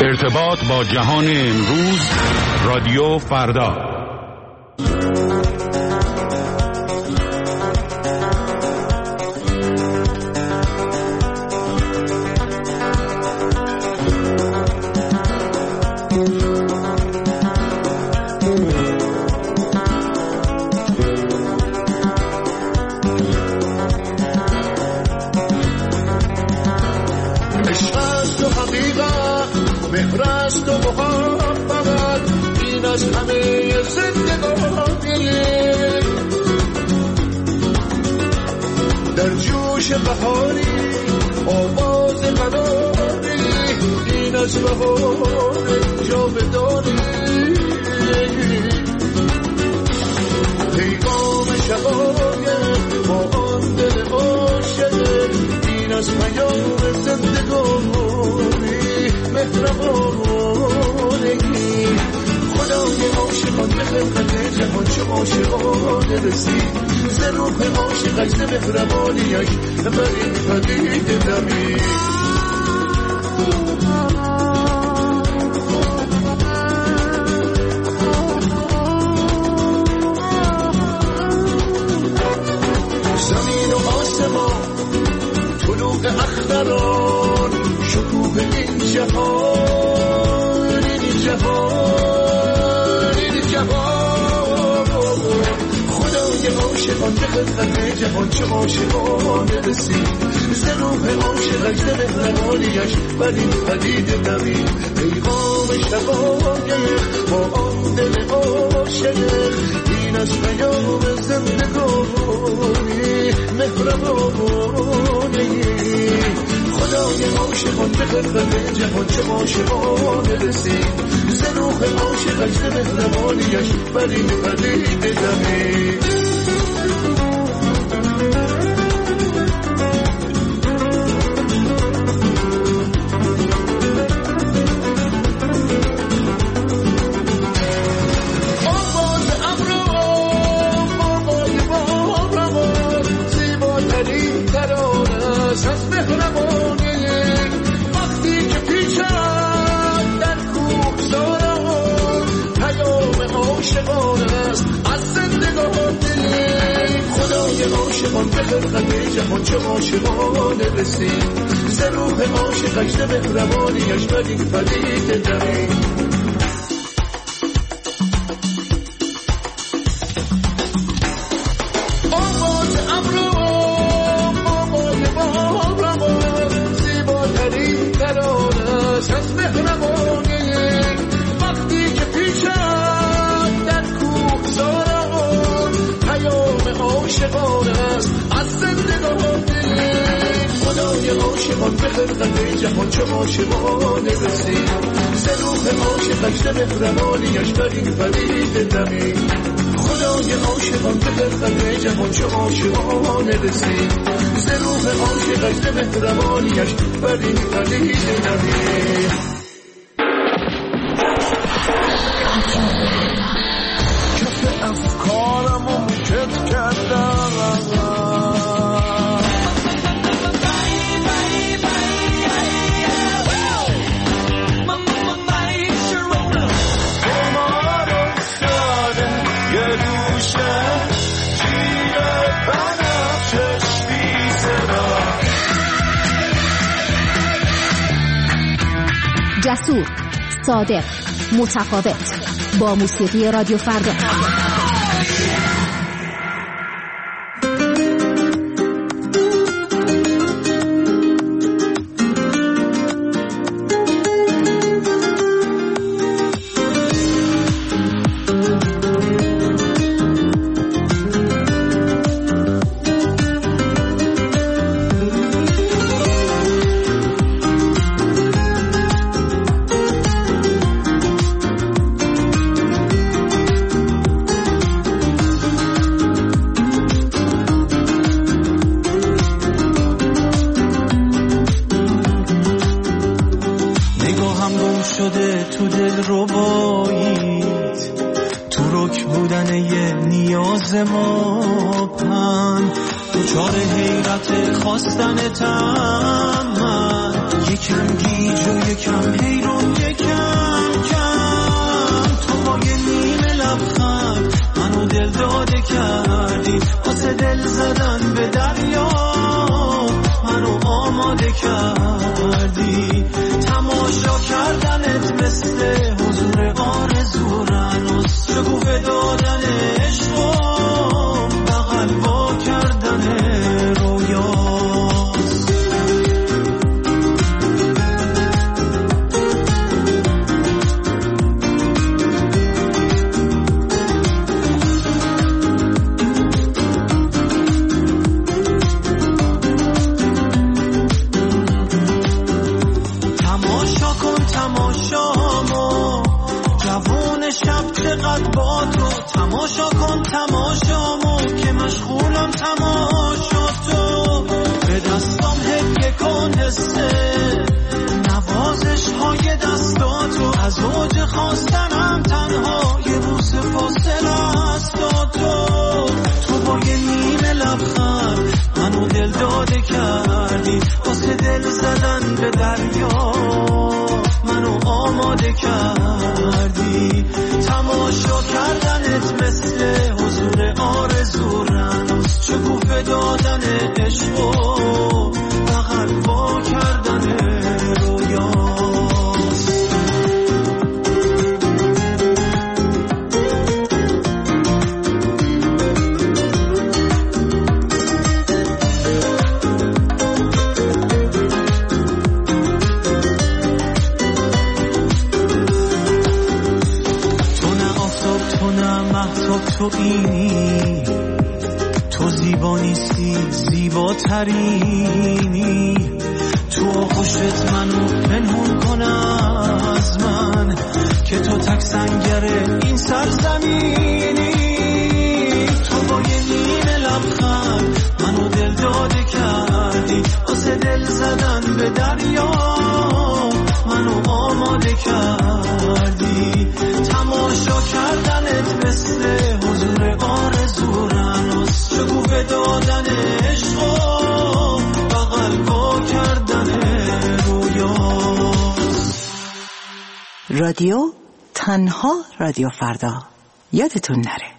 ارتباط با جهان امروز، رادیو فردا. جسور، صادق، متفاوت، با موسیقی رادیو فردا. شده تو دل رباییت، تو رک بودن یه نیاز ما پن، دوچار حیرت خواستن تم من، یکم گیج و یکم حیرون کم کم. تو با یه نیمه لبخند منو دل داده کردی، واسه دل زدن به دریا منو آماده کردی. تماشا کردنت مثل حضور آرزورناست، شکوفه دادن عشق و بغل وا کردن رویاست. چقدر با تو تماشا کن تماشامو که مشغولم تماشا تو. به دستام هدیه کن حسه نوازش های دستاتو، از اوج خواستنم تنها یه بوسه فاصله است تو. تو با یه نیمه لبخند منو دل داده کردی، واسه دل زدن به دریا منو آماده کردی. تماشا کردنت مثل حضور آرزورناست، شکوفه دادن عشق و بغل وا کردن رویاست. تو اینی، تو زیبا نیستی زیباترینی. تو آغوشت منو پنهون کن از من که تو تک سنگر این سرزمینی. تو با یه نیمه لبخند منو دل داده کردی، واسه دل زدن به دریا منو آماده کردی. تماشا کردنت مثل حضور آرزورناست، شکوفه دادن عشق و بغل وا کردن رویاست. رادیو تنها رادیو فردا، یادتون نره.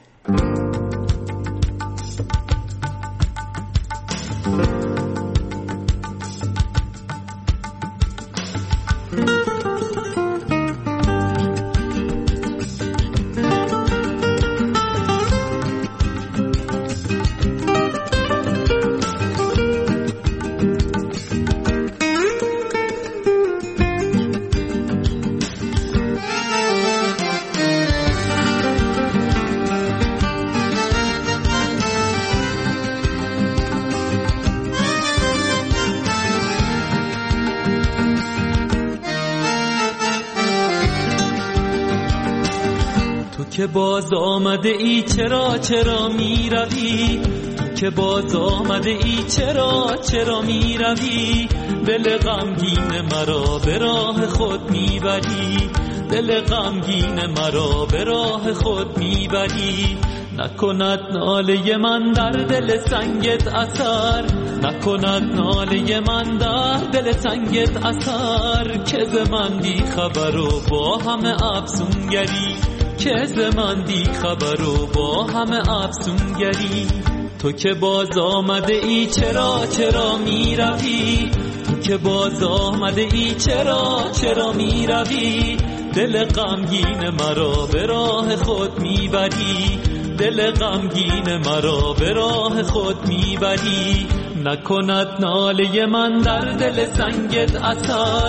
که باز آمده ای چرا می روی؟ که باز آمده ای چرا می روی؟ دل غمگین مرا به راه خود می بری، دل غمگین مرا به راه خود می بری. نکند ناله من در دل سنگت اثر، نکند ناله من در دل سنگت اثر. که ز من بی خبر و با همه افسونگری، که ز من بی خبر و با همه افسونگری. تو که باز آمده ای چرا می روی؟ تو که باز آمده ای چرا می روی؟ دل غمگین مرا به راه خود می بری، دل غمگین مرا به راه خود می بری. نکند ناله من در دل سنگت اثر،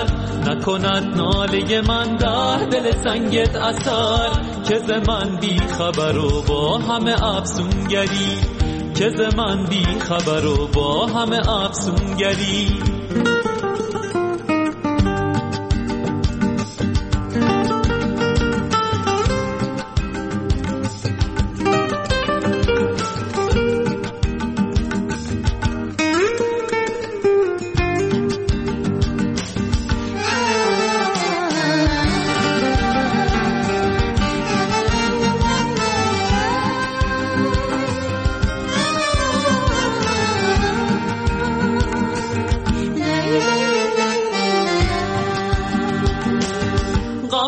نکند ناله من در دل سنگت اثر. که ز من بی خبر و با همه افسونگری، که ز من بی خبر و با همه افسونگری. لا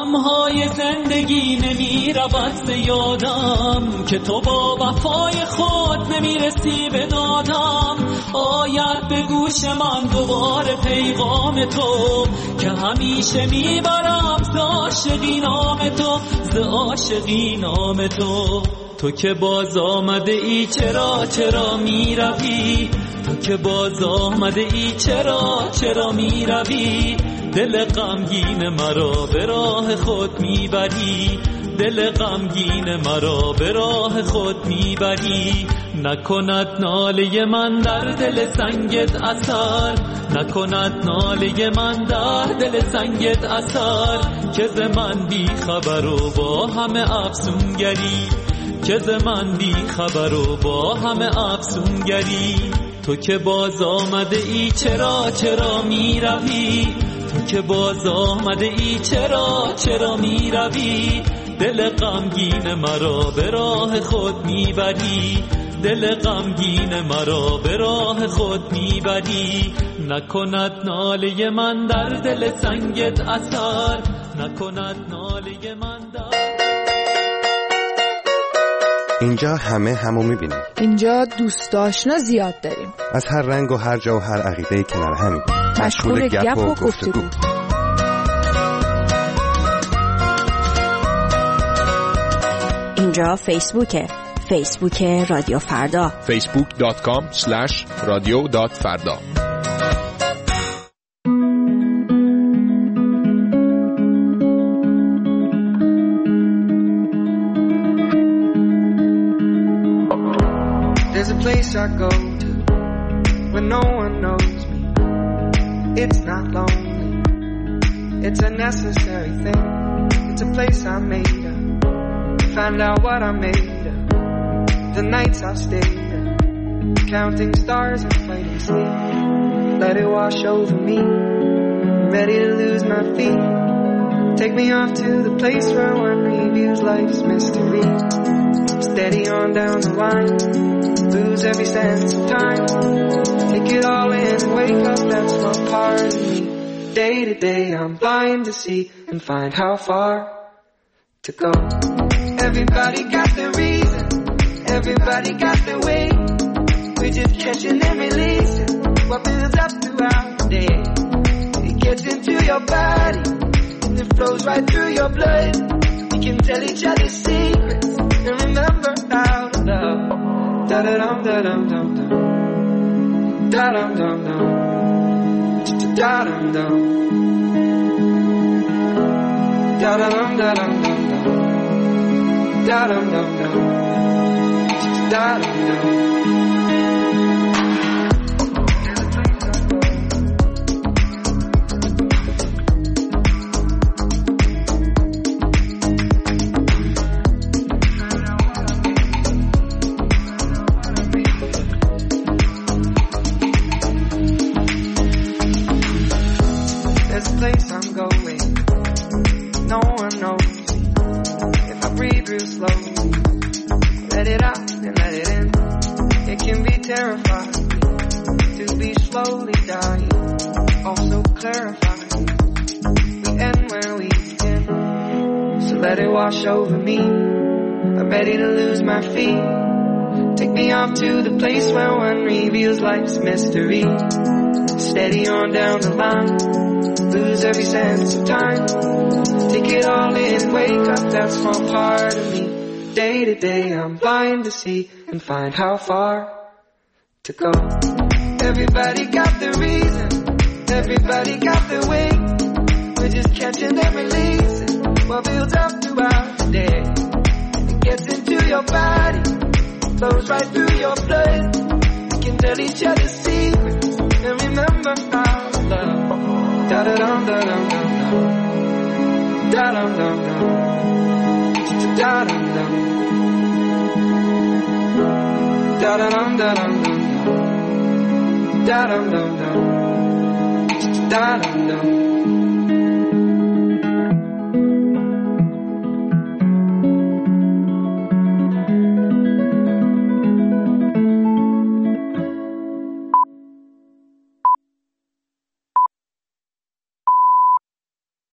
غمهای زندگی نمی رود ز یادم که تو با وفای خود نمیرسی به دادم. آید به گوش من دوباره پیغام تو که همیشه میبرم ز عاشقی نام تو، ز عاشقی نام تو. تو که باز آمده ای چرا میروی؟ تو که باز آمده ای چرا میروی؟ دل غمگین مرا به راه خود میبری، دل غمگین مرا به راه خود میبری. نکند ناله من در دل سنگت اثر، نکند ناله من در دل سنگت اثر. که ز من بی خبر و با همه افسونگری، که ز من بی خبر و با همه افسونگری. تو که باز آمده ای چرا میروی؟ تو که باز آمده ای چرا میروی؟ دل غمگین مرا به راه خود میبری، دل غمگین مرا به راه خود میبری. نکند ناله من در دل سنگت اثر، نکند ناله من در. اینجا همو میبینیم. اینجا دوست آشنا زیاد داریم. از هر رنگ و هر جا و هر عقیده کنار همیم. مشغول گپ و گفتگو. اینجا فیسبوک رادیو فردا. facebook.com/radio.farda. There's a place I go to when no one knows me. It's not lonely, it's a necessary thing. It's a place I made up, find out what I made of. The nights I've stayed up, counting stars and fighting sleep. Let it wash over me, I'm ready to lose my feet. Take me off to the place where one reviews life's mystery. Steady on down the line, lose every sense of time. Take it all in and wake up, that's one part of me. Day to day I'm blind to see and find how far to go. Everybody got their reason, everybody got their way. We're just catching and releasing what builds up throughout the day. It gets into your body and it flows right through your blood. We can tell each other secrets and remember how to love. Da-da-dum, da-dum, dum, dum. Da-dum, dum, dum. Da-dum, dum. Da-da-dum, da-dum, dum, dum. Da-dum, dum, dum. Da-dum, dum. Over me, I'm ready to lose my feet. Take me off to the place where one reveals life's mystery. Steady on down the line, lose every sense of time. Take it all in, wake up, that small part of me. Day to day I'm blind to see and find how far to go. Everybody got their reason, everybody got their way. We're just catching and releasing what builds up throughout the day. It gets into your body, flows right through your blood. We can tell each other secrets and remember how to love. Da-da-dum, da-dum, dum, dum. Da-dum, dum, dum. Da-dum, dum. Da-da-dum, da-dum, dum, dum. Da-dum, dum, dum. Da-dum, dum.